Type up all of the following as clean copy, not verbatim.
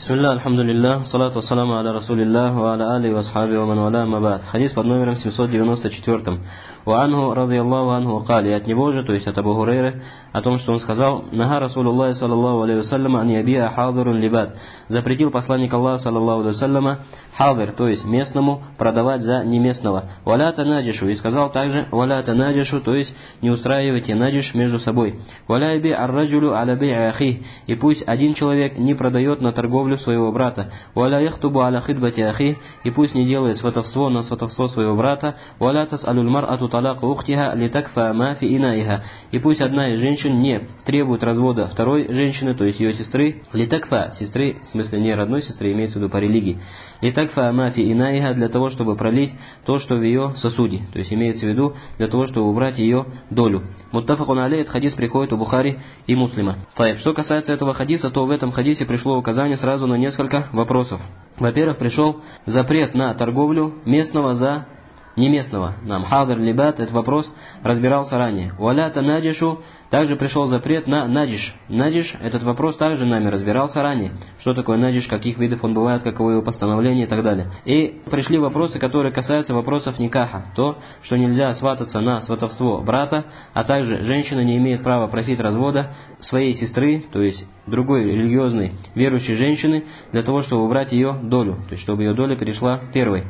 Бисмилля, альхамдулилля, салату вассаламу аля расулилля, ва аля али ва асхаби ва ман валя мабад. Хадис под номером 794. Ва анху радийаллаху анху кали, от него же, то есть от Абу Хурейры, о том, что он сказал: Нага Расулуллахи саллаллаху алейхи вассаляма ан ябиа хадирун либад. Запретил посланник Аллаха саллаллаху алейхи вассаляма хадир, то есть местному, продавать за неместного. Валя танаджишу, и сказал также валя танаджишу, то есть не устраивайте наджиш между собой. Валя яби ар-раджулю аля бей'и ахих, и пусть один человек не продает на торговлю своего брата. Валя яхтубу аля хидбати ахих, и пусть не делает сватовство на сватовство своего брата. Валя тас'алюль мар'ату талака ухтиха литакфа ма фи инаиха, и пусть одна из женщин не требует развода второй женщины, то есть ее сестры. Литакфа, сестры, в смысле не родной сестры, имеется в виду по религии. Литакфа ма фи инаиха, для того, чтобы пролить то, что в ее сосуде, то есть имеется в виду для того, чтобы убрать ее долю. Муттафакун алейх, этот хадис приходит у Бухари и Муслима. Что касается этого хадиса, то в этом хадисе пришло указание сразу на несколько вопросов. Во-первых, пришел запрет на торговлю местного за неместного. Нам хадр либат, этот вопрос разбирался ранее. Валя танаджишу, также пришел запрет на наджиш. Наджиш, этот вопрос также нами разбирался ранее. Что такое наджиш, каких видов он бывает, каково его постановление и так далее. И пришли вопросы, которые касаются вопросов никаха. То, что нельзя свататься на сватовство брата, а также женщина не имеет права просить развода своей сестры, то есть другой религиозной верующей женщины, для того, чтобы убрать ее долю, то есть чтобы ее доля перешла первой.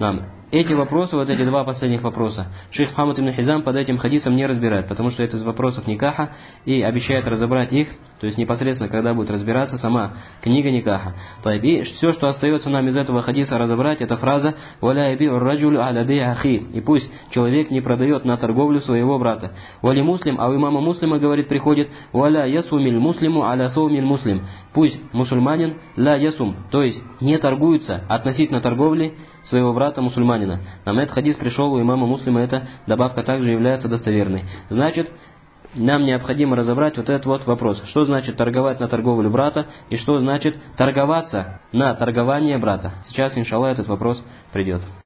Эти вопросы, вот эти два последних вопроса, шейх Мухаммад ибн Хизам под этим хадисом не разбирает, потому что это из вопросов никаха, и обещает разобрать их, то есть непосредственно, когда будет разбираться сама книга никаха. И все, что остается нам из этого хадиса разобрать, это фраза «Валя яби'у ар-раджулю аля бей'и ахи», и пусть человек не продает на торговлю своего брата. Вали муслим, а у имама Муслима, говорит, приходит «Валя ясумиль муслиму аля саумиль муслим», пусть мусульманин ля ясум, то есть не торгуется относительно торговли своего брата мусульманина. Нам этот хадис пришел у имама Муслима, эта добавка также является достоверной. Значит, нам необходимо разобрать вот этот вот вопрос. Что значит торговать на торговлю брата и что значит торговаться на торгование брата. Сейчас, иншаллах, этот вопрос придет.